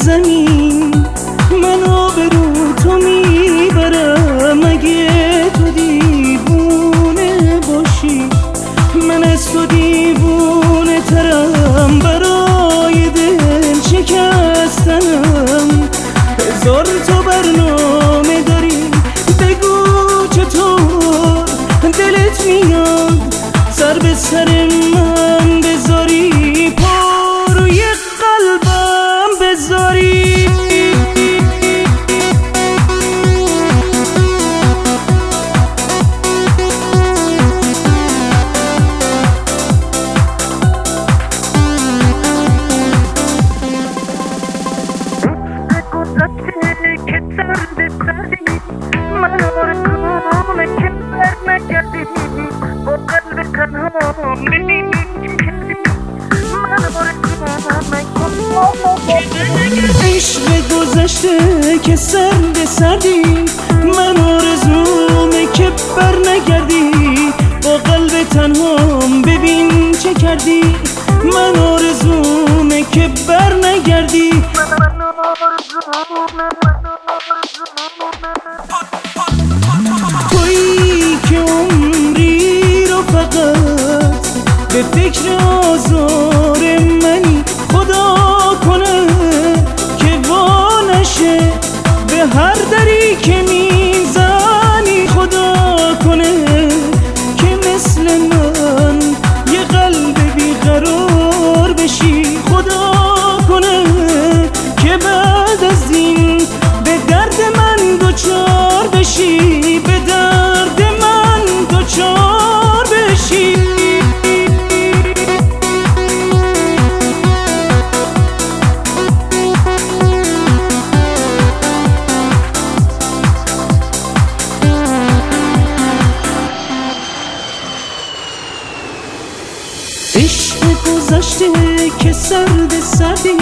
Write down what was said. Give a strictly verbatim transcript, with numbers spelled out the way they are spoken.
زمین من آبرو تو میبرم. اگه تو دیوونه باشی من از تو دیوونه ترم. برای دل شکستنم هزار تا برنامه داری. بگو چطور دلت میاد سر به سر من بذاری، پا روی قلبم بذاری. عشق گذشته که سرد سردی من آرزومه که بر نگردی. با قلب تنهام ببین چه کردی. من آرزومه که بر نگردی. تویی که عمری رو فقط به فکر آزار منی. خدا کنه که وا نشه به هر دری که میزنی. خدا کنه که مثل من یه قلب بیقرار بشی. خدا کنه که بعد از این به درد من دوچار بشی. به درد من دوچار بشی. عشق گذشته که سرد سردی